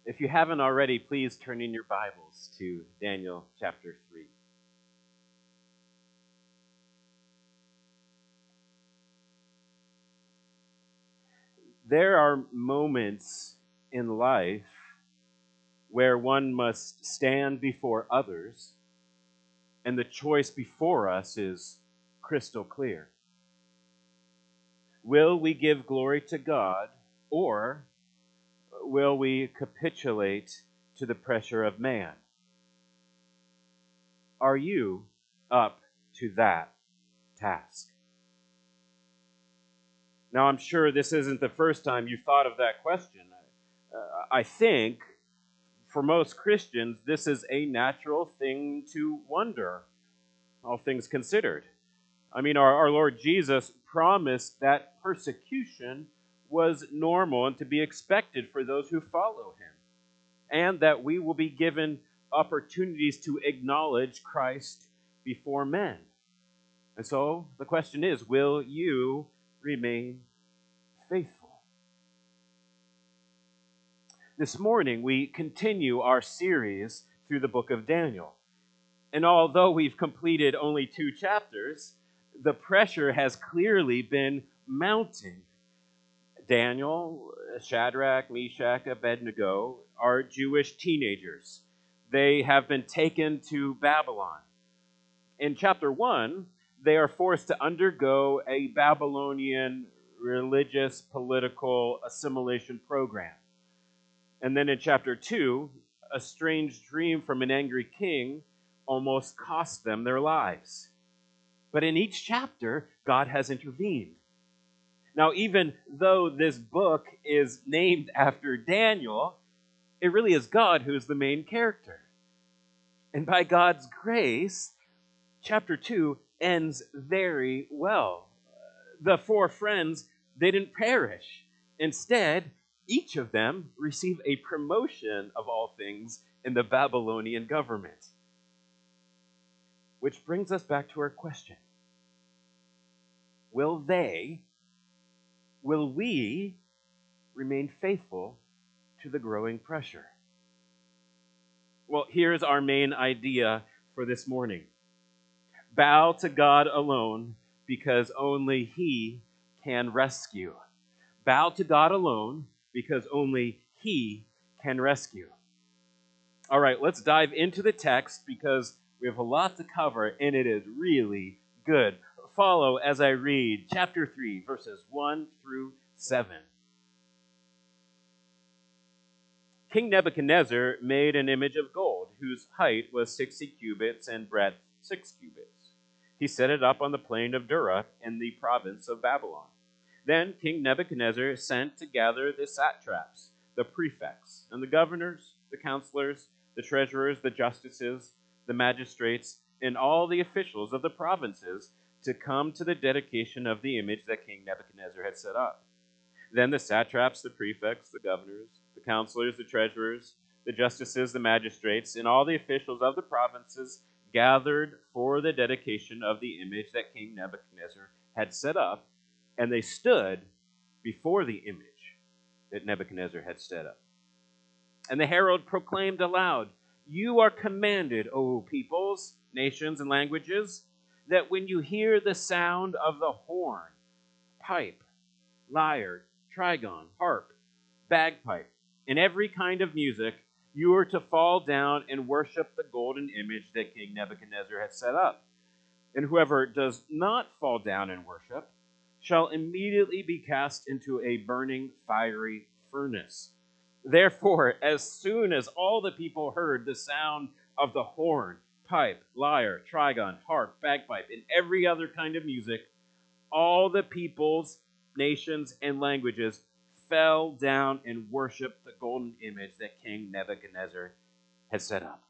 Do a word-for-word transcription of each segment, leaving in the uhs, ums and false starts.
If you haven't already, please turn in your Bibles to Daniel chapter three. There are moments in life where one must stand before others, and the choice before us is crystal clear. Will we give glory to God, or will we capitulate to the pressure of man? Are you up to that task? Now, I'm sure this isn't the first time you thought of that question. Uh, I think for most Christians, this is a natural thing to wonder, all things considered. I mean, our, our Lord Jesus promised that persecution was normal and to be expected for those who follow him, and that we will be given opportunities to acknowledge Christ before men. And so the question is, will you remain faithful? This morning, we continue our series through the book of Daniel. And although we've completed only two chapters, the pressure has clearly been mounting. Daniel, Shadrach, Meshach, Abednego are Jewish teenagers. They have been taken to Babylon. In chapter one, they are forced to undergo a Babylonian religious political assimilation program. And then in chapter two, a strange dream from an angry king almost cost them their lives. But in each chapter, God has intervened. Now, even though this book is named after Daniel, it really is God who is the main character. And by God's grace, chapter two ends very well. The four friends, they didn't perish. Instead, each of them receive a promotion of all things in the Babylonian government. Which brings us back to our question. Will they, will we remain faithful to the growing pressure? Well, here's our main idea for this morning. Bow to God alone, because only He can rescue. Bow to God alone, because only He can rescue. All right, let's dive into the text, because we have a lot to cover, and it is really good. Follow as I read chapter three, verses one through seven. King Nebuchadnezzar made an image of gold, whose height was sixty cubits and breadth six cubits. He set it up on the plain of Dura in the province of Babylon. Then King Nebuchadnezzar sent to gather the satraps, the prefects, and the governors, the counselors, the treasurers, the justices, the magistrates, and all the officials of the provinces to come to the dedication of the image that King Nebuchadnezzar had set up. Then the satraps, the prefects, the governors, the counselors, the treasurers, the justices, the magistrates, and all the officials of the provinces gathered for the dedication of the image that King Nebuchadnezzar had set up, and they stood before the image that Nebuchadnezzar had set up. And the herald proclaimed aloud, "You are commanded, O peoples, nations, and languages, that when you hear the sound of the horn, pipe, lyre, trigon, harp, bagpipe, and every kind of music, you are to fall down and worship the golden image that King Nebuchadnezzar has set up. And whoever does not fall down and worship shall immediately be cast into a burning fiery furnace." Therefore, as soon as all the people heard the sound of the horn, pipe, lyre, trigon, harp, bagpipe, and every other kind of music, all the peoples, nations, and languages fell down and worshiped the golden image that King Nebuchadnezzar had set up.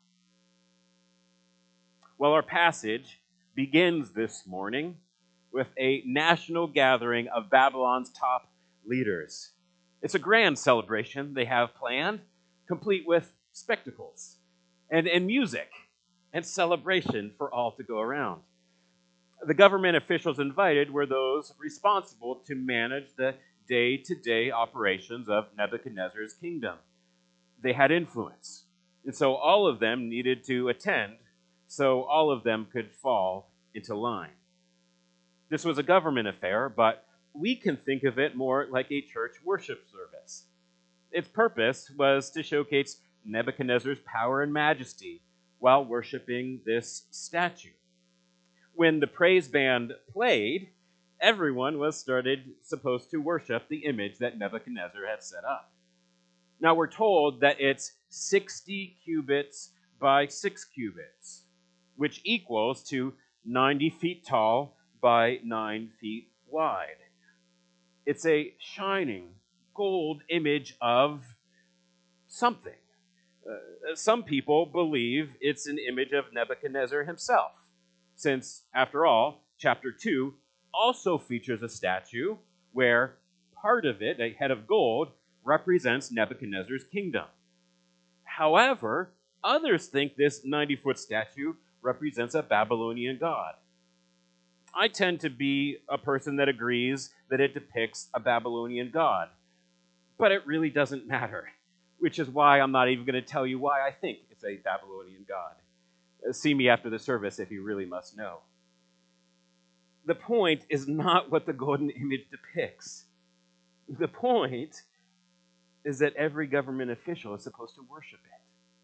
Well, our passage begins this morning with a national gathering of Babylon's top leaders. It's a grand celebration they have planned, complete with spectacles and, and music and celebration for all to go around. The government officials invited were those responsible to manage the day-to-day operations of Nebuchadnezzar's kingdom. they had influence. And so all of them needed to attend so all of them could fall into line. This was a government affair, but we can think of it more like a church worship service. Its purpose was to showcase Nebuchadnezzar's power and majesty while worshiping this statue. When the praise band played, everyone was started supposed to worship the image that Nebuchadnezzar had set up. Now we're told that it's sixty cubits by six cubits, which equals to ninety feet tall by nine feet wide. It's a shining gold image of something. Uh, some people believe it's an image of Nebuchadnezzar himself, since, after all, chapter two also features a statue where part of it, a head of gold, represents Nebuchadnezzar's kingdom. However, others think this ninety-foot statue represents a Babylonian god. I tend to be a person that agrees that it depicts a Babylonian god, but it really doesn't matter, which is why I'm not even going to tell you why I think it's a Babylonian god. See me after the service if you really must know. The point is not what the golden image depicts. The point is that every government official is supposed to worship it.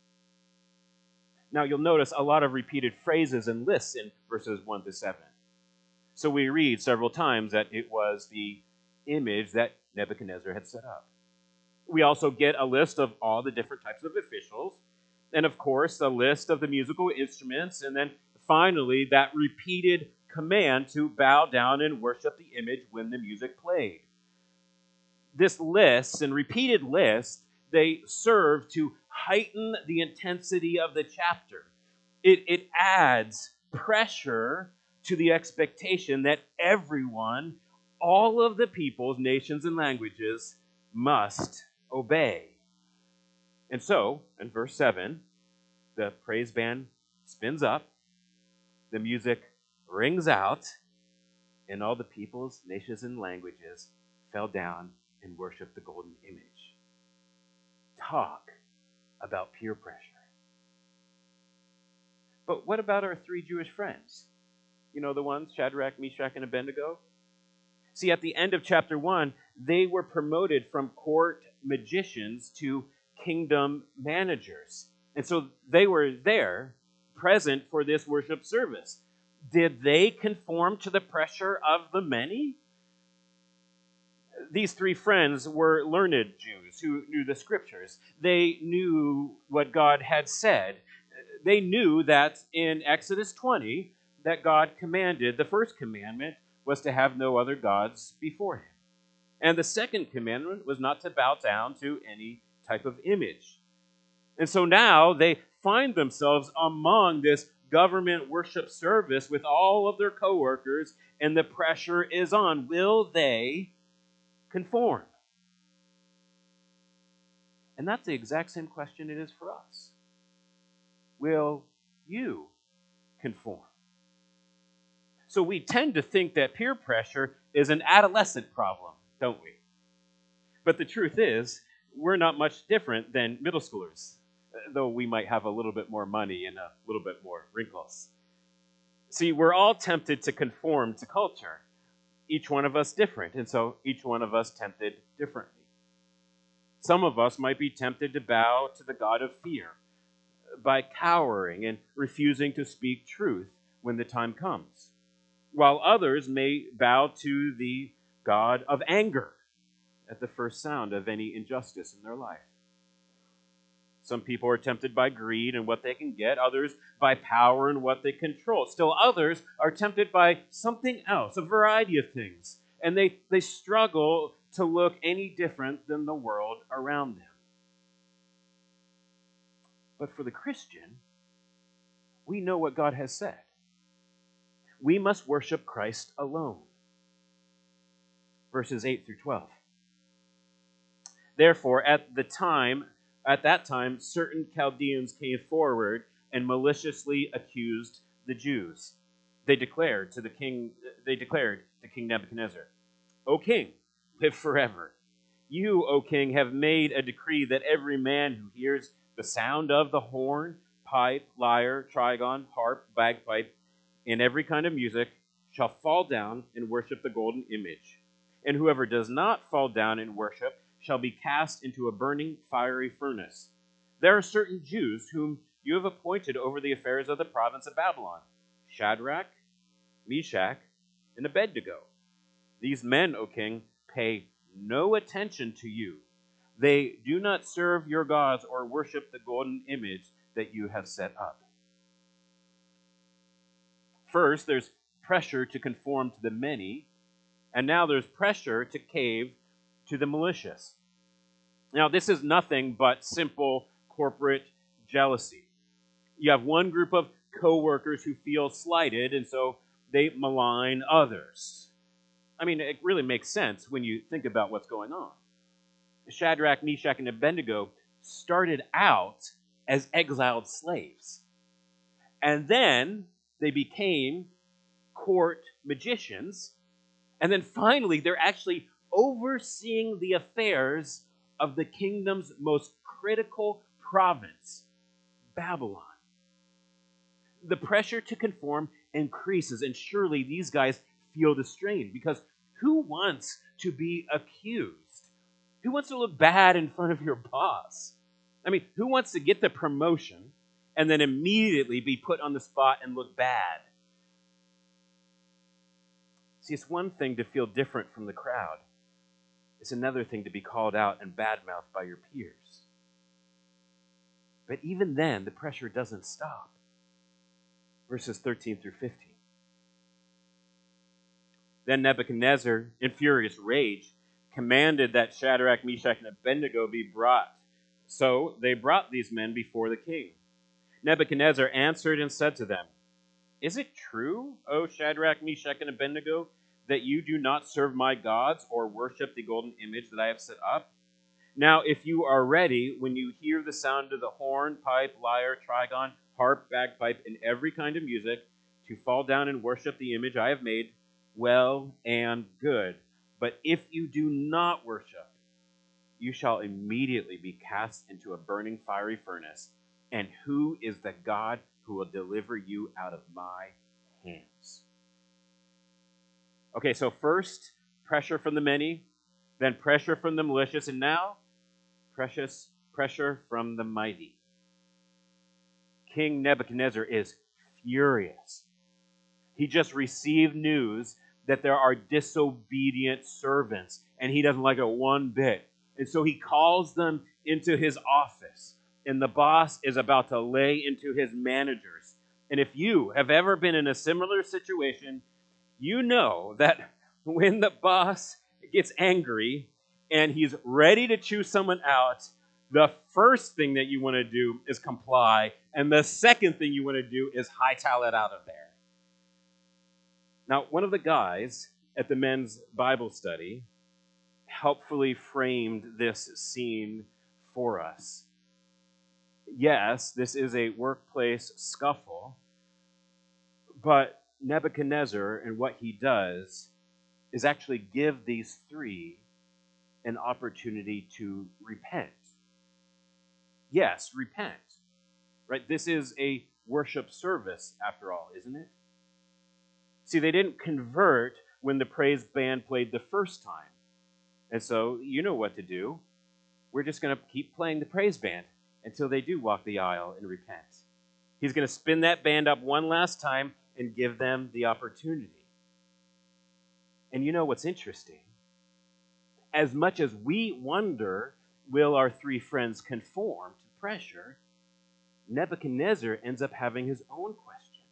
Now you'll notice a lot of repeated phrases and lists in verses one to seven. So we read several times that it was the image that Nebuchadnezzar had set up. We also get a list of all the different types of officials, and of course, a list of the musical instruments, and then finally, that repeated command to bow down and worship the image when the music played. This list and repeated list, they serve to heighten the intensity of the chapter. It, it adds pressure to the expectation that everyone, all of the peoples, nations, and languages must obey. And so, in verse seven, the praise band spins up, the music rings out, and all the peoples, nations, and languages fell down and worshiped the golden image. Talk about peer pressure. But what about our three Jewish friends? You know the ones, Shadrach, Meshach, and Abednego? See, at the end of chapter one, they were promoted from court magicians to kingdom managers. And so they were there, present for this worship service. Did they conform to the pressure of the many? These three friends were learned Jews who knew the scriptures. They knew what God had said. They knew that in Exodus twenty, that God commanded, the first commandment was to have no other gods before him. And the second commandment was not to bow down to any type of image. And so now they find themselves among this government worship service with all of their coworkers, and the pressure is on. Will they conform? And that's the exact same question it is for us. Will you conform? So we tend to think that peer pressure is an adolescent problem, don't we? But the truth is, we're not much different than middle schoolers, though we might have a little bit more money and a little bit more wrinkles. See, we're all tempted to conform to culture, each one of us different, and so each one of us tempted differently. Some of us might be tempted to bow to the god of fear by cowering and refusing to speak truth when the time comes, while others may bow to the god of anger at the first sound of any injustice in their life. Some people are tempted by greed and what they can get, others by power and what they control. Still others are tempted by something else, a variety of things, and they, they struggle to look any different than the world around them. But for the Christian, we know what God has said. We must worship Christ alone. Verses eight through twelve. Therefore, at the time, at that time, certain Chaldeans came forward and maliciously accused the Jews. They declared to the king, they declared to King Nebuchadnezzar, "O king, live forever. You, O king, have made a decree that every man who hears the sound of the horn, pipe, lyre, trigon, harp, bagpipe, and every kind of music shall fall down and worship the golden image. And whoever does not fall down and worship shall be cast into a burning fiery furnace. There are certain Jews whom you have appointed over the affairs of the province of Babylon: Shadrach, Meshach, and Abednego. These men, O king, pay no attention to you. They do not serve your gods or worship the golden image that you have set up. First, there's pressure to conform to the many, and now there's pressure to cave to the malicious. Now, this is nothing but simple corporate jealousy. You have one group of co-workers who feel slighted, and so they malign others. I mean, it really makes sense when you think about what's going on. Shadrach, Meshach, and Abednego started out as exiled slaves. And then they became court magicians. And then finally, they're actually overseeing the affairs of the kingdom's most critical province, Babylon. The pressure to conform increases, and surely these guys feel the strain, because who wants to be accused? Who wants to look bad in front of your boss? I mean, who wants to get the promotion and then immediately be put on the spot and look bad? See, it's one thing to feel different from the crowd. It's another thing to be called out and badmouthed by your peers. But even then, the pressure doesn't stop. Verses thirteen through fifteen. Then Nebuchadnezzar, in furious rage, commanded that Shadrach, Meshach, and Abednego be brought. So they brought these men before the king. Nebuchadnezzar answered and said to them, "Is it true, O Shadrach, Meshach, and Abednego, that you do not serve my gods or worship the golden image that I have set up? Now, if you are ready, when you hear the sound of the horn, pipe, lyre, trigon, harp, bagpipe, and every kind of music, to fall down and worship the image I have made, well and good. But if you do not worship, you shall immediately be cast into a burning fiery furnace. And who is the God who will deliver you out of my hands?" Okay, so first, pressure from the many, then pressure from the malicious, and now, precious pressure from the mighty. King Nebuchadnezzar is furious. He just received news that there are disobedient servants, and he doesn't like it one bit. And so he calls them into his office, and the boss is about to lay into his managers. And if you have ever been in a similar situation, you know that when the boss gets angry and he's ready to choose someone out, the first thing that you want to do is comply, and the second thing you want to do is hightail it out of there. Now, one of the guys at the men's Bible study helpfully framed this scene for us. Yes, this is a workplace scuffle, but Nebuchadnezzar and what he does is actually give these three an opportunity to repent. Yes, repent. Right? This is a worship service, after all, isn't it? See, they didn't convert when the praise band played the first time. And so, you know what to do. We're just going to keep playing the praise band until they do walk the aisle and repent. He's going to spin that band up one last time and give them the opportunity. And you know what's interesting? As much as we wonder, will our three friends conform to pressure, Nebuchadnezzar ends up having his own question.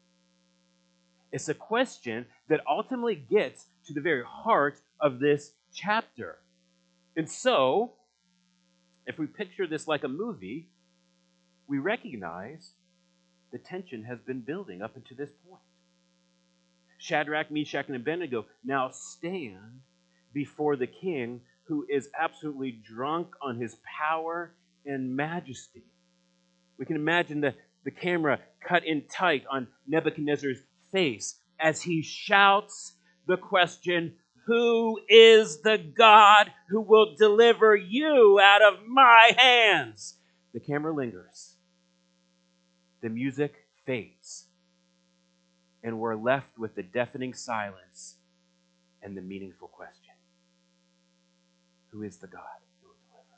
It's a question that ultimately gets to the very heart of this chapter. And so, if we picture this like a movie, we recognize the tension has been building up until this point. Shadrach, Meshach, and Abednego now stand before the king, who is absolutely drunk on his power and majesty. We can imagine the, the camera cut in tight on Nebuchadnezzar's face as he shouts the question Who is the God who will deliver you out of my hands? The camera lingers. The music fades. And we're left with the deafening silence and the meaningful question. Who is the God who will deliver?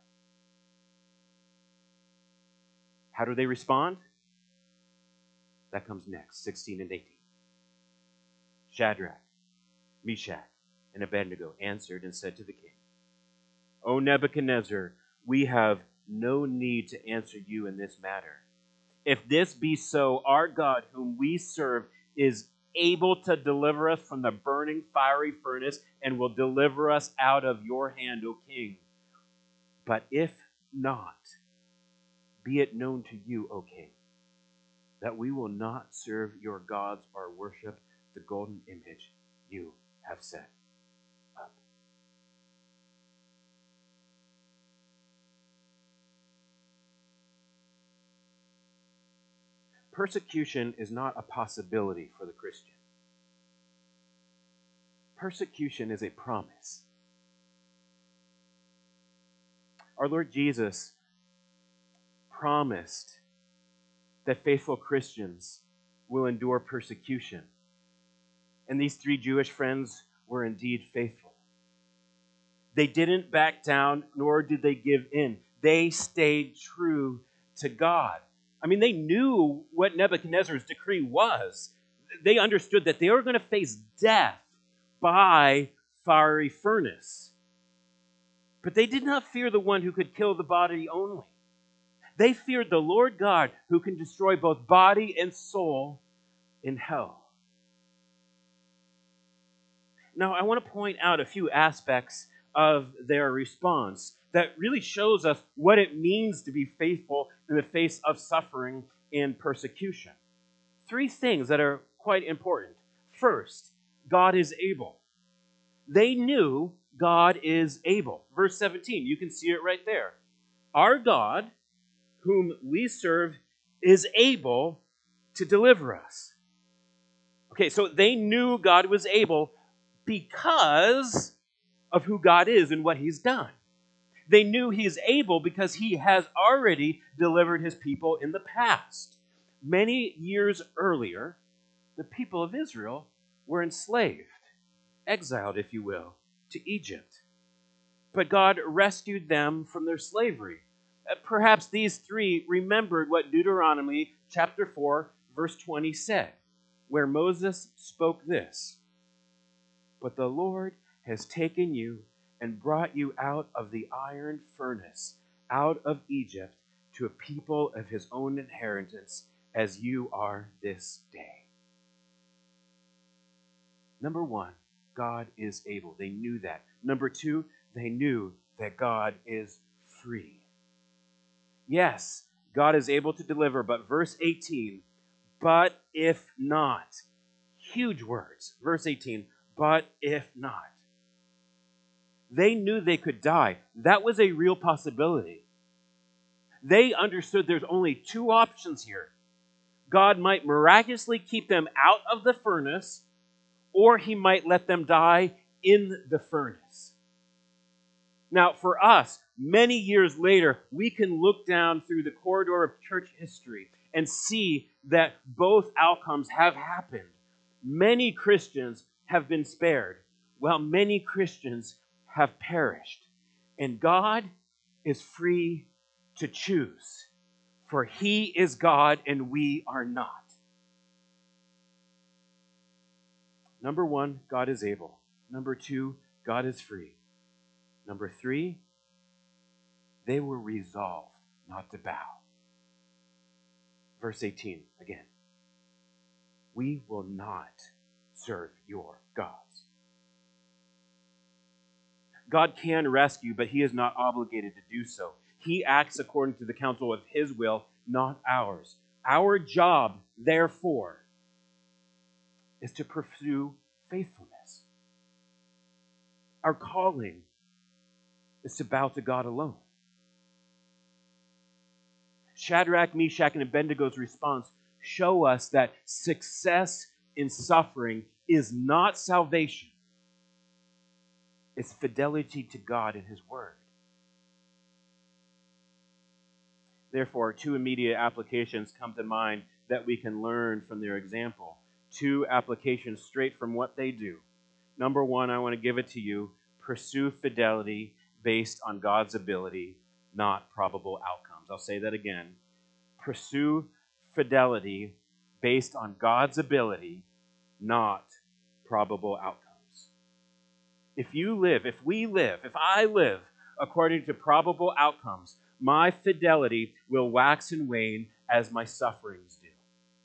How do they respond? That comes next, sixteen and eighteen. Shadrach, Meshach, and Abednego answered and said to the king, O Nebuchadnezzar, we have no need to answer you in this matter. If this be so, our God whom we serve is able to deliver us from the burning fiery furnace and will deliver us out of your hand, O king. But if not, be it known to you, O king, that we will not serve your gods or worship the golden image you have set up. Persecution is not a possibility for the Christian. Persecution is a promise. Our Lord Jesus promised that faithful Christians will endure persecution. And these three Jewish friends were indeed faithful. They didn't back down, nor did they give in. They stayed true to God. I mean, they knew what Nebuchadnezzar's decree was. They understood that they were going to face death by fiery furnace. But they did not fear the one who could kill the body only. They feared the Lord God who can destroy both body and soul in hell. Now, I want to point out a few aspects of their response that really shows us what it means to be faithful in the face of suffering and persecution. Three things that are quite important. First, God is able. They knew God is able. Verse seventeen, you can see it right there. Our God, whom we serve, is able to deliver us. Okay, so they knew God was able because of who God is and what He's done. They knew He is able because He has already delivered His people in the past. Many years earlier, the people of Israel were enslaved, exiled, if you will, to Egypt. But God rescued them from their slavery. Perhaps these three remembered what Deuteronomy chapter four, verse twenty said, where Moses spoke this, "But the Lord has taken you and brought you out of the iron furnace, out of Egypt, to a people of His own inheritance, as you are this day." Number one, God is able. They knew that. Number two, they knew that God is free. Yes, God is able to deliver, but verse eighteen, but if not. Huge words. Verse eighteen, but if not. They knew they could die. That was a real possibility. They understood there's only two options here. God might miraculously keep them out of the furnace, or He might let them die in the furnace. Now, for us, many years later, we can look down through the corridor of church history and see that both outcomes have happened. Many Christians have been spared, while many Christians have perished. And God is free to choose, for He is God and we are not. Number one, God is able. Number two, God is free. Number three, they were resolved not to bow. Verse eighteen again. We will not serve your gods. God can rescue, but He is not obligated to do so. He acts according to the counsel of His will, not ours. Our job, therefore, is to pursue faithfulness. Our calling is to bow to God alone. Shadrach, Meshach, and Abednego's response show us that success in suffering is not salvation. is fidelity to God and His Word. Therefore, two immediate applications come to mind that we can learn from their example. Two applications straight from what they do. Number one, I want to give it to you. Pursue fidelity based on God's ability, not probable outcomes. I'll say that again. Pursue fidelity based on God's ability, not probable outcomes. If you live, if we live, if I live according to probable outcomes, my fidelity will wax and wane as my sufferings do.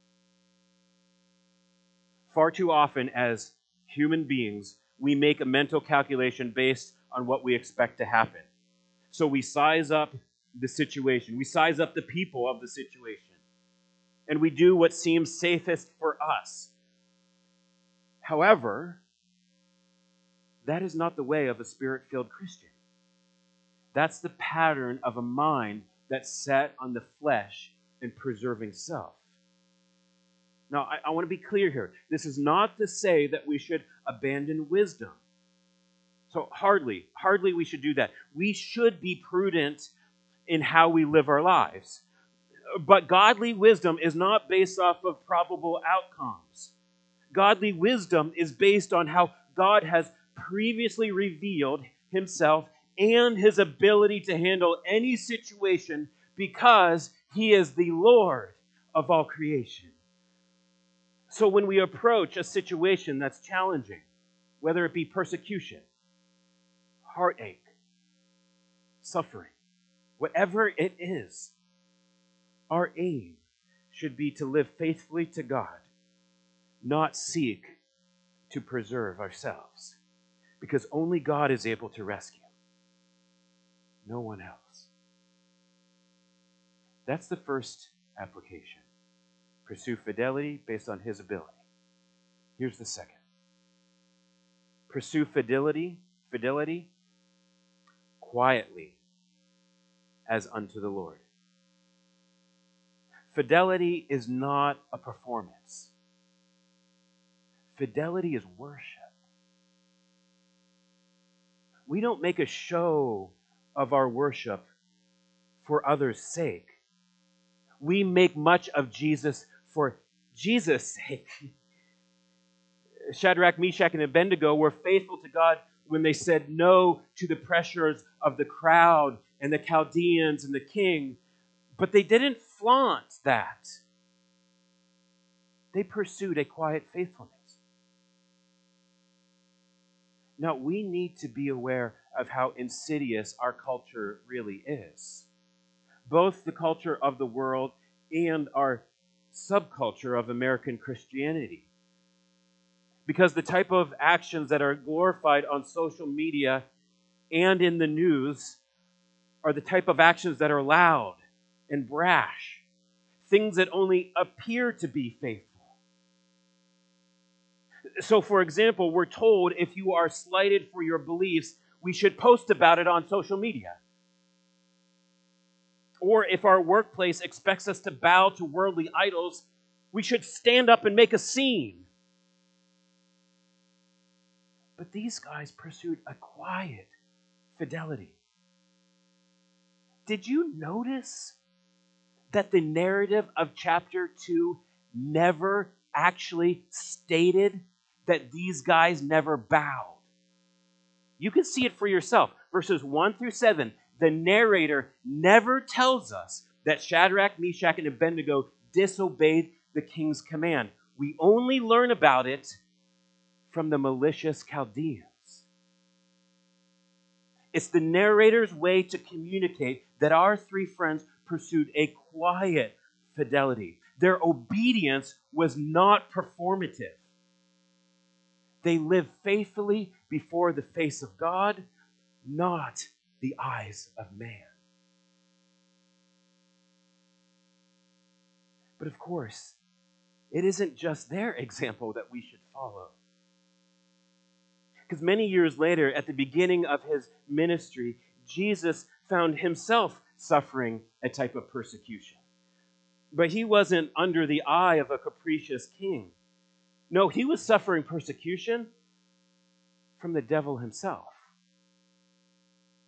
Far too often as human beings, we make a mental calculation based on what we expect to happen. So we size up the situation. We size up the people of the situation. And we do what seems safest for us. However, that is not the way of a Spirit-filled Christian. That's the pattern of a mind that's set on the flesh and preserving self. Now, I, I want to be clear here. This is not to say that we should abandon wisdom. So hardly, hardly we should do that. We should be prudent in how we live our lives. But godly wisdom is not based off of probable outcomes. Godly wisdom is based on how God has previously revealed Himself and His ability to handle any situation because He is the Lord of all creation. So when we approach a situation that's challenging, whether it be persecution, heartache, suffering, whatever it is, our aim should be to live faithfully to God, not seek to preserve ourselves, because only God is able to rescue. No one else. That's the first application. Pursue fidelity based on His ability. Here's the second. Pursue fidelity, fidelity quietly as unto the Lord. Fidelity is not a performance. Fidelity is worship. We don't make a show of our worship for others' sake. We make much of Jesus for Jesus' sake. Shadrach, Meshach, and Abednego were faithful to God when they said no to the pressures of the crowd and the Chaldeans and the king. But they didn't flaunt that. They pursued a quiet faithfulness. Now, we need to be aware of how insidious our culture really is. Both the culture of the world and our subculture of American Christianity. Because the type of actions that are glorified on social media and in the news are the type of actions that are loud and brash, things that only appear to be faithful. So, for example, we're told if you are slighted for your beliefs, we should post about it on social media. Or if our workplace expects us to bow to worldly idols, we should stand up and make a scene. But these guys pursued a quiet fidelity. Did you notice that the narrative of chapter two never actually stated that these guys never bowed? You can see it for yourself. Verses one through seven, the narrator never tells us that Shadrach, Meshach, and Abednego disobeyed the king's command. We only learn about it from the malicious Chaldeans. It's the narrator's way to communicate that our three friends pursued a quiet fidelity. Their obedience was not performative. They lived faithfully before the face of God, not the eyes of man. But of course, it isn't just their example that we should follow. Because many years later, at the beginning of his ministry, Jesus found himself suffering a type of persecution. But he wasn't under the eye of a capricious king. No, he was suffering persecution from the devil himself.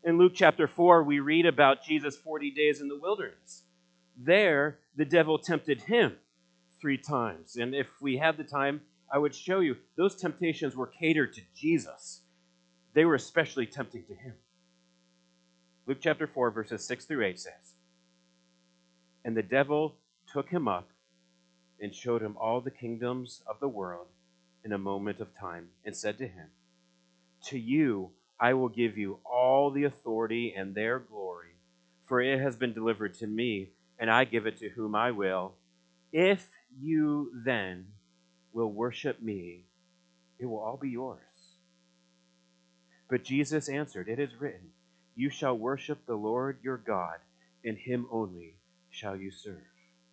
In Luke chapter four, we read about Jesus' forty days in the wilderness. There, the devil tempted him three times. And if we had the time, I would show you those temptations were catered to Jesus. They were especially tempting to him. Luke chapter four, verses six through eight says, "And the devil took him up and showed him all the kingdoms of the world in a moment of time, and said to him, 'To you I will give you all the authority and their glory, for it has been delivered to me, and I give it to whom I will. If you then will worship me, it will all be yours.' But Jesus answered, 'It is written, you shall worship the Lord your God, and him only shall you serve.'"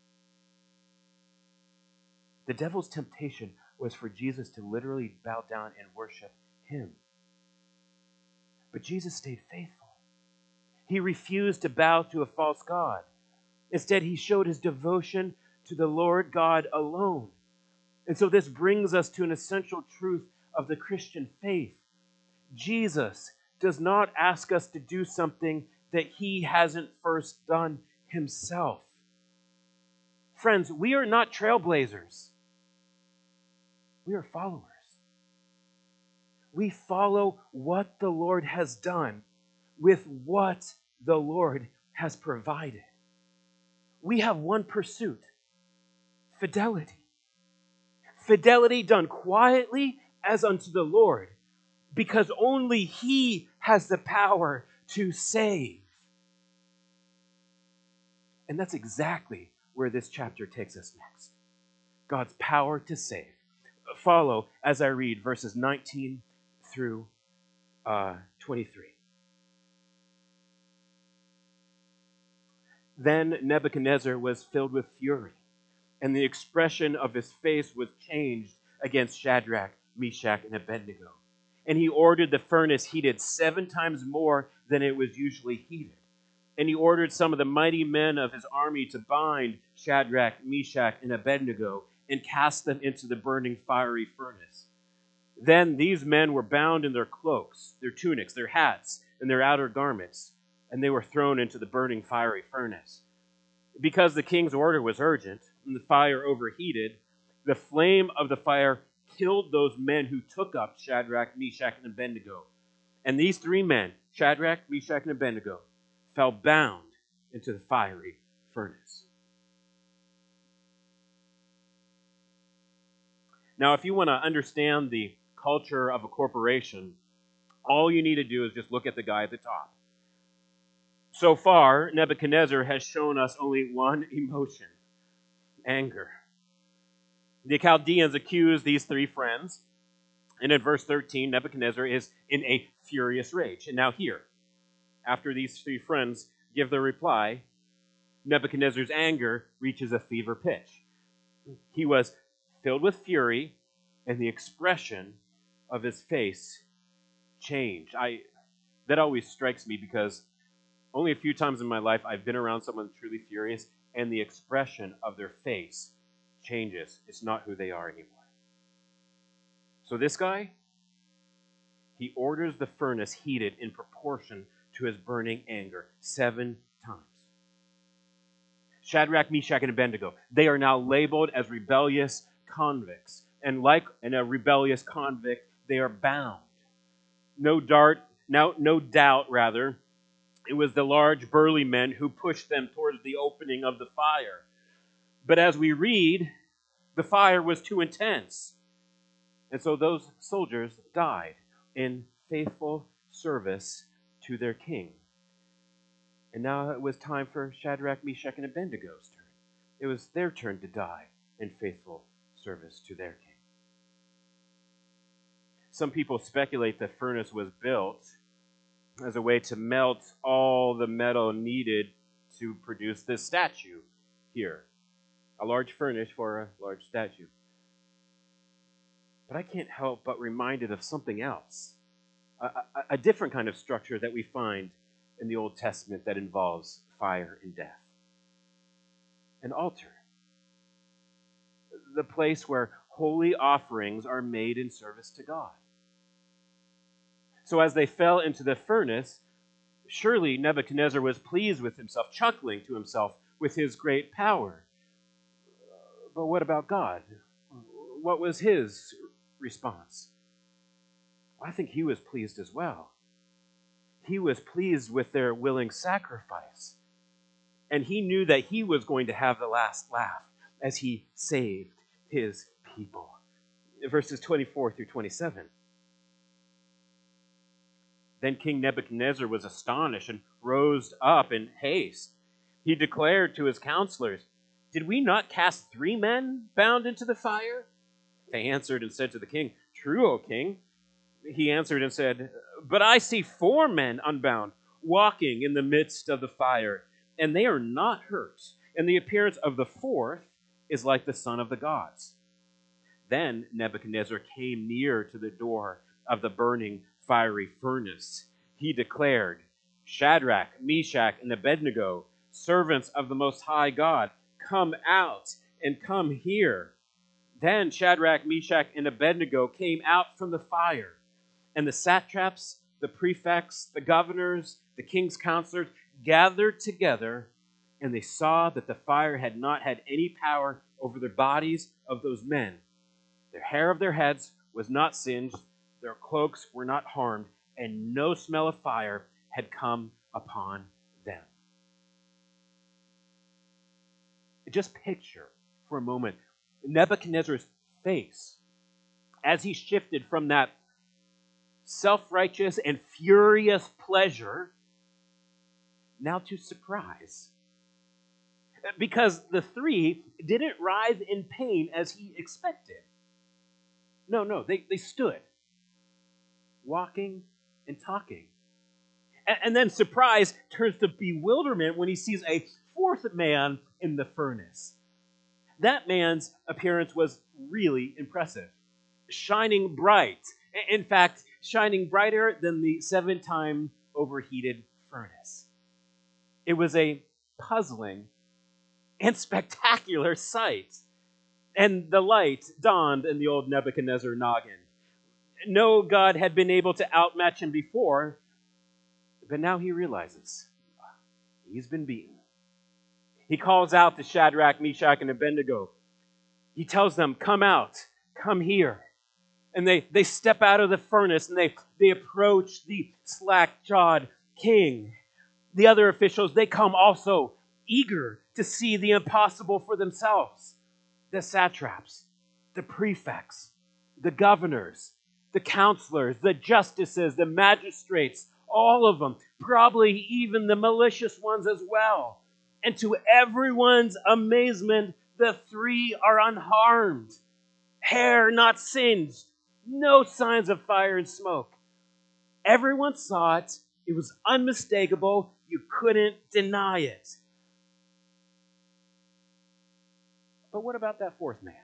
The devil's temptation was for Jesus to literally bow down and worship him. But Jesus stayed faithful. He refused to bow to a false god. Instead, he showed his devotion to the Lord God alone. And so this brings us to an essential truth of the Christian faith. Jesus does not ask us to do something that he hasn't first done himself. Friends, we are not trailblazers. We are followers. We follow what the Lord has done with what the Lord has provided. We have one pursuit: fidelity. Fidelity done quietly as unto the Lord, because only he has the power to save. And that's exactly where this chapter takes us next. God's power to save. Follow as I read verses nineteen through uh, twenty-three. Then Nebuchadnezzar was filled with fury, and the expression of his face was changed against Shadrach, Meshach, and Abednego. And he ordered the furnace heated seven times more than it was usually heated. And he ordered some of the mighty men of his army to bind Shadrach, Meshach, and Abednego and cast them into the burning fiery furnace. Then these men were bound in their cloaks, their tunics, their hats, and their outer garments, and they were thrown into the burning fiery furnace. Because the king's order was urgent, and the fire overheated, the flame of the fire killed those men who took up Shadrach, Meshach, and Abednego. And these three men, Shadrach, Meshach, and Abednego, fell bound into the fiery furnace. Now, if you want to understand the culture of a corporation, all you need to do is just look at the guy at the top. So far, Nebuchadnezzar has shown us only one emotion: anger. The Chaldeans accuse these three friends, and in verse thirteen, Nebuchadnezzar is in a furious rage. And now here, after these three friends give their reply, Nebuchadnezzar's anger reaches a fever pitch. He was filled with fury, and the expression of his face changed. I that always strikes me because only a few times in my life I've been around someone truly furious, and the expression of their face changes. It's not who they are anymore. So this guy, he orders the furnace heated in proportion to his burning anger seven times. Shadrach, Meshach, and Abednego, they are now labeled as rebellious convicts. And like in a rebellious convict, they are bound. No dart, now, no doubt, rather, it was the large, burly men who pushed them towards the opening of the fire. But as we read, the fire was too intense. And so those soldiers died in faithful service to their king. And now it was time for Shadrach, Meshach, and Abednego's turn. It was their turn to die in faithful service to their king. Some people speculate the furnace was built as a way to melt all the metal needed to produce this statue here. A large furnace for a large statue. But I can't help but reminded of something else. A, a, a different kind of structure that we find in the Old Testament that involves fire and death. An altar. The place where holy offerings are made in service to God. So as they fell into the furnace, Surely Nebuchadnezzar was pleased with himself, chuckling to himself with his great power. But what about God? What was his response? I think he was pleased as well. He was pleased with their willing sacrifice. And he knew that he was going to have the last laugh as he saved his people. Verses twenty-four through twenty-seven. Then King Nebuchadnezzar was astonished and rose up in haste. He declared to his counselors, "Did we not cast three men bound into the fire?" They answered and said to the king, "True, O king." He answered and said, "But I see four men unbound, walking in the midst of the fire, and they are not hurt. And the appearance of the fourth is like the son of the gods." Then Nebuchadnezzar came near to the door of the burning fiery furnace. He declared, "Shadrach, Meshach, and Abednego, servants of the Most High God, come out and come here." Then Shadrach, Meshach, and Abednego came out from the fire. And the satraps, the prefects, the governors, the king's counselors gathered together, and they saw that the fire had not had any power over the bodies of those men. The hair of their heads was not singed, their cloaks were not harmed, and no smell of fire had come upon them. Just picture for a moment Nebuchadnezzar's face as he shifted from that self-righteous and furious pleasure now to surprise. Because the three didn't writhe in pain as he expected. No, no, they, they stood, walking and talking. And, and then surprise turns to bewilderment when he sees a fourth man in the furnace. That man's appearance was really impressive, shining bright. In fact, shining brighter than the seven-time overheated furnace. It was a puzzling and spectacular sight. And the light dawned in the old Nebuchadnezzar noggin. No god had been able to outmatch him before, but now he realizes he's been beaten. He calls out to Shadrach, Meshach, and Abednego. He tells them, "Come out, come here." And they, they step out of the furnace and they, they approach the slack-jawed king. The other officials, they come also eager to see the impossible for themselves. The satraps, the prefects, the governors, the counselors, the justices, the magistrates, all of them, probably even the malicious ones as well. And to everyone's amazement, the three are unharmed. Hair not singed. No signs of fire and smoke. Everyone saw it. It was unmistakable. You couldn't deny it. But what about that fourth man?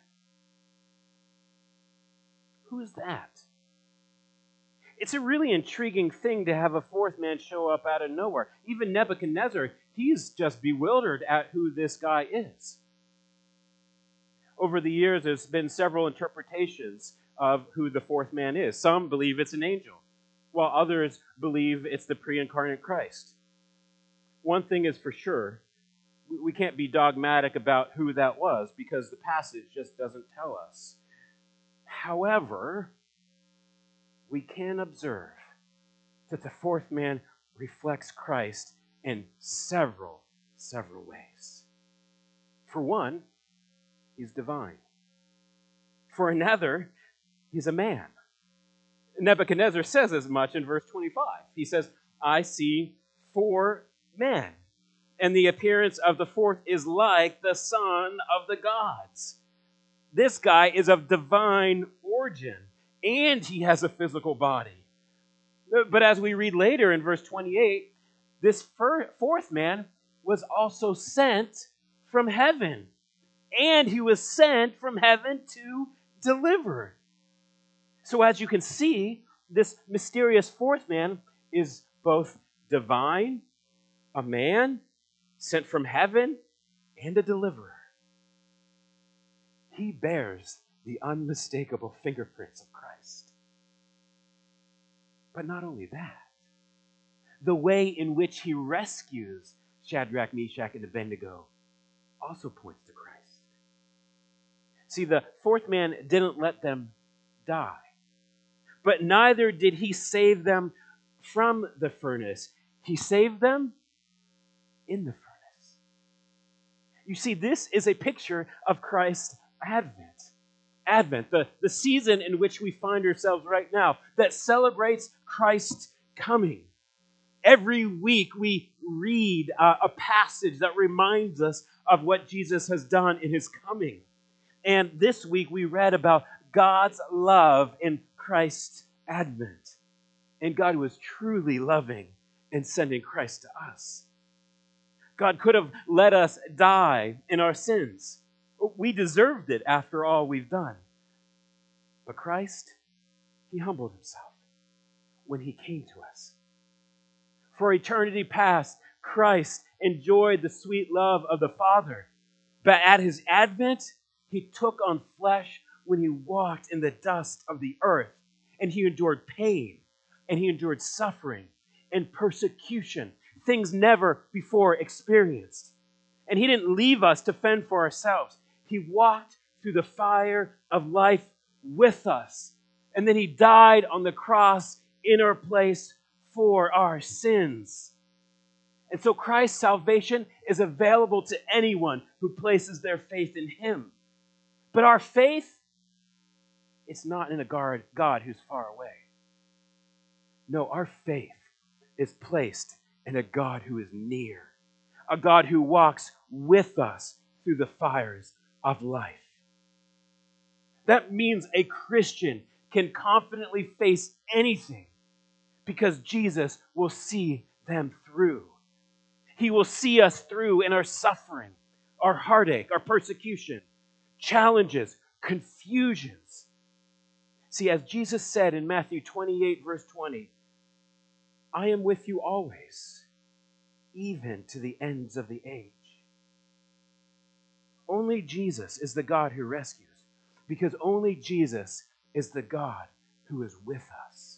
Who's that? It's a really intriguing thing to have a fourth man show up out of nowhere. Even Nebuchadnezzar, he's just bewildered at who this guy is. Over the years, there's been several interpretations of who the fourth man is. Some believe it's an angel, while others believe it's the pre-incarnate Christ. One thing is for sure, we can't be dogmatic about who that was because the passage just doesn't tell us. However, we can observe that the fourth man reflects Christ in several, several ways. For one, he's divine. For another, he's a man. Nebuchadnezzar says as much in verse twenty-five. He says, "I see four men, and the appearance of the fourth is like the son of the gods." This guy is of divine origin, and he has a physical body. But as we read later in verse twenty-eight, this fourth man was also sent from heaven, and he was sent from heaven to deliver. So as you can see, this mysterious fourth man is both divine, a man sent from heaven, and a deliverer. He bears the unmistakable fingerprints of Christ. But not only that, The way in which he rescues Shadrach, Meshach, and Abednego also points to Christ. See, the fourth man didn't let them die, but neither did he save them from the furnace. He saved them in the furnace. You see, this is a picture of Christ's advent. Advent, the, the season in which we find ourselves right now, that celebrates Christ's coming. Every week we read uh, a passage that reminds us of what Jesus has done in his coming. And this week we read about God's love in Christ's advent. And God was truly loving in sending Christ to us. God could have let us die in our sins. We deserved it after all we've done. But Christ, he humbled himself when he came to us. For eternity past, Christ enjoyed the sweet love of the Father. But at his advent, he took on flesh when he walked in the dust of the earth. And he endured pain, and he endured suffering and persecution, things never before experienced. And he didn't leave us to fend for ourselves. He walked through the fire of life with us. And then he died on the cross in our place for our sins. And so Christ's salvation is available to anyone who places their faith in him. But our faith, it's not in a God who's far away. No, our faith is placed in a God who is near, a God who walks with us through the fires of life. That means a Christian can confidently face anything because Jesus will see them through. He will see us through in our suffering, our heartache, our persecution, challenges, confusions. See, as Jesus said in Matthew twenty-eight, verse twenty, I am with you always, even to the ends of the age. Only Jesus is the God who rescues, because only Jesus is the God who is with us.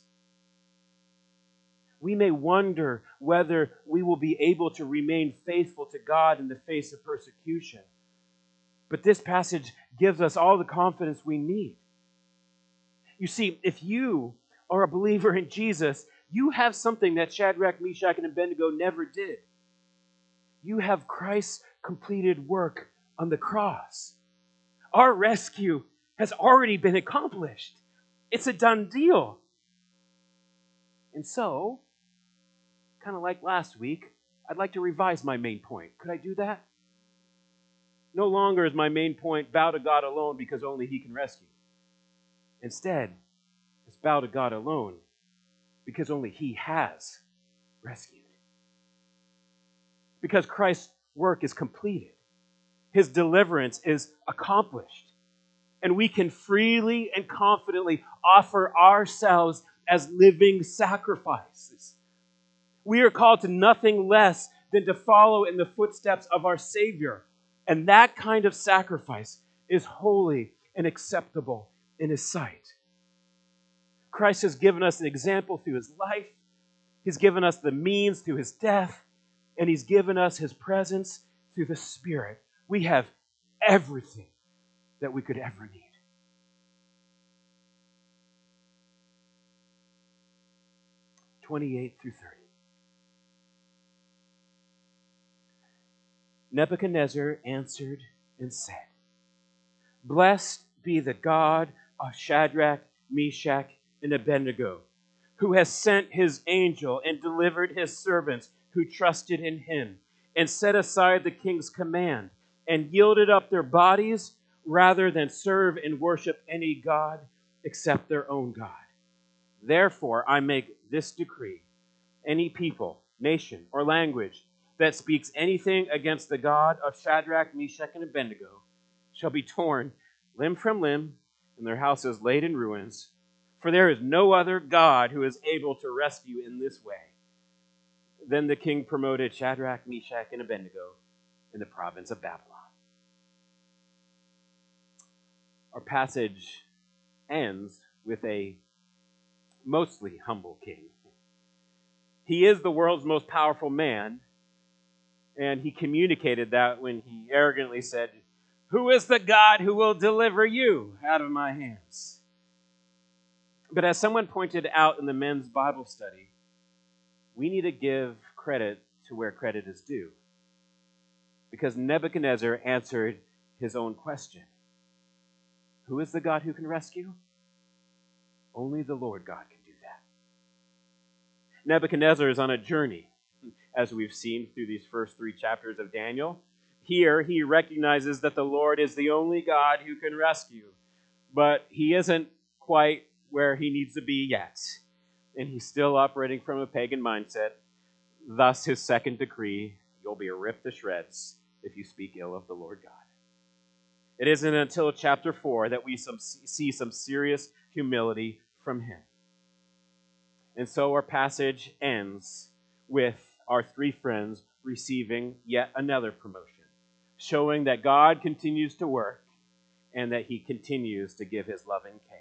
We may wonder whether we will be able to remain faithful to God in the face of persecution, but this passage gives us all the confidence we need. You see, if you are a believer in Jesus, you have something that Shadrach, Meshach, and Abednego never did. You have Christ's completed work on the cross. Our rescue has already been accomplished. It's a done deal. And so, kind of like last week, I'd like to revise my main point. Could I do that? No longer is my main point bow to God alone because only he can rescue. Instead, it's bow to God alone because only he has rescued. Because Christ's work is completed. His deliverance is accomplished. And we can freely and confidently offer ourselves as living sacrifices. We are called to nothing less than to follow in the footsteps of our Savior. And that kind of sacrifice is holy and acceptable in his sight. Christ has given us an example through his life. He's given us the means through his death. And he's given us his presence through the Spirit. We have everything that we could ever need. twenty-eight through thirty. Nebuchadnezzar answered and said, Blessed be the God of Shadrach, Meshach, and Abednego, who has sent his angel and delivered his servants who trusted in him, and set aside the king's command, and yielded up their bodies rather than serve and worship any god except their own God. Therefore I make this decree: any people, nation, or language that speaks anything against the God of Shadrach, Meshach, and Abednego shall be torn limb from limb, and their houses laid in ruins. For there is no other God who is able to rescue in this way. Then the king promoted Shadrach, Meshach, and Abednego in the province of Babylon. Our passage ends with a mostly humble king. He is the world's most powerful man, and he communicated that when he arrogantly said, "Who is the God who will deliver you out of my hands?" But as someone pointed out in the men's Bible study, we need to give credit to where credit is due. Because Nebuchadnezzar answered his own question. Who is the God who can rescue? Only the Lord God can do that. Nebuchadnezzar is on a journey, as we've seen through these first three chapters of Daniel. Here, he recognizes that the Lord is the only God who can rescue, but he isn't quite where he needs to be yet, and he's still operating from a pagan mindset. Thus, his second decree, you'll be ripped to shreds if you speak ill of the Lord God. It isn't until chapter four that we some, see some serious humility from him. And so our passage ends with our three friends receiving yet another promotion, showing that God continues to work and that he continues to give his loving care.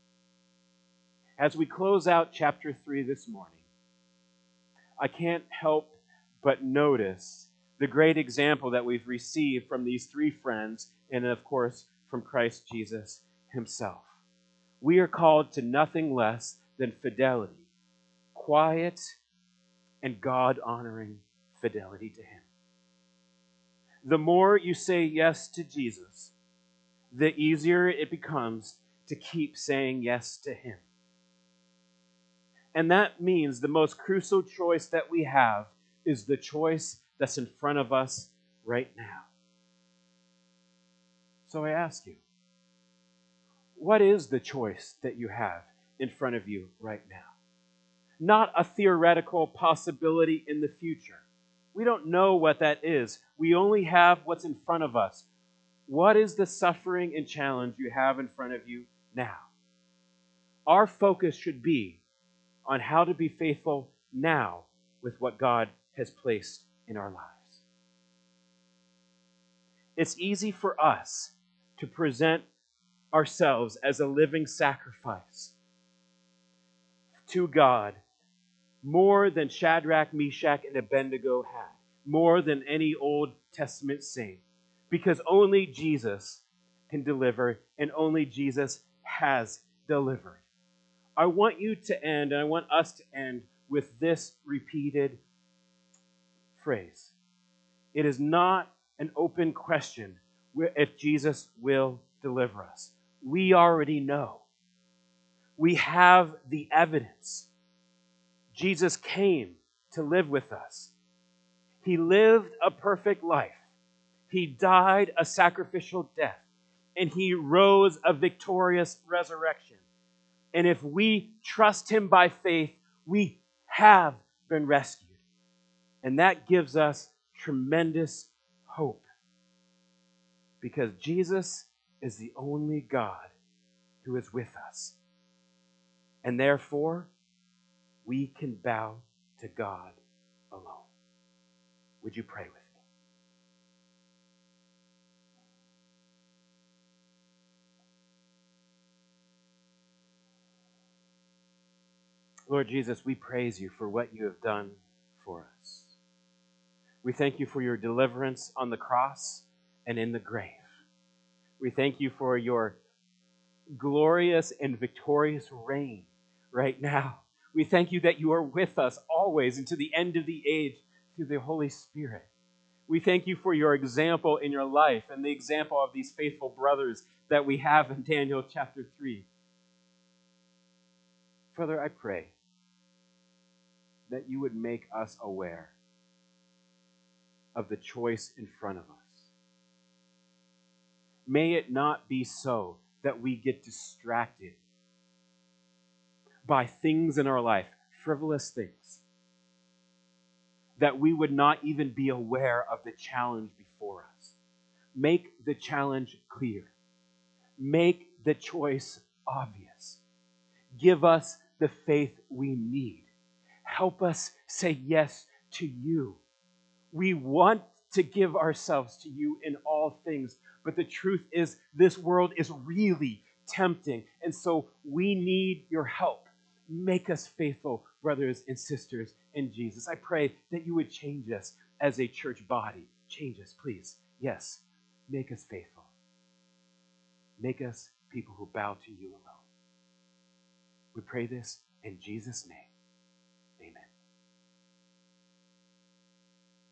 As we close out chapter three this morning, I can't help but notice the great example that we've received from these three friends and, of course, from Christ Jesus himself. We are called to nothing less than fidelity, quiet and God-honoring fidelity to him. The more you say yes to Jesus, the easier it becomes to keep saying yes to him. And that means the most crucial choice that we have is the choice that's in front of us right now. So I ask you, what is the choice that you have in front of you right now? Not a theoretical possibility in the future. We don't know what that is. We only have what's in front of us. What is the suffering and challenge you have in front of you now? Our focus should be on how to be faithful now with what God has placed in our lives. It's easy for us to present ourselves as a living sacrifice to God more than Shadrach, Meshach, and Abednego had, more than any Old Testament saint, because only Jesus can deliver, and only Jesus has delivered. I want you to end, and I want us to end with this repeated phrase. It is not an open question if Jesus will deliver us. We already know. We have the evidence. Jesus came to live with us. He lived a perfect life. He died a sacrificial death. And he rose a victorious resurrection. And if we trust him by faith, we have been rescued. And that gives us tremendous hope. Because Jesus is the only God who is with us. And therefore, we can bow to God alone. Would you pray with me? Lord Jesus, we praise you for what you have done for us. We thank you for your deliverance on the cross and in the grave. We thank you for your glorious and victorious reign right now. We thank you that you are with us always and to the end of the age through the Holy Spirit. We thank you for your example in your life and the example of these faithful brothers that we have in Daniel chapter three. Father, I pray that you would make us aware of the choice in front of us. May it not be so that we get distracted by things in our life, frivolous things, that we would not even be aware of the challenge before us. Make the challenge clear. Make the choice obvious. Give us the faith we need. Help us say yes to you. We want to give ourselves to you in all things, but the truth is this world is really tempting, and so we need your help. make us faithful brothers and sisters in Jesus. I pray that you would change us as a church body. Change us, please. Yes, make us faithful. Make us people who bow to you alone. We pray this in Jesus' name.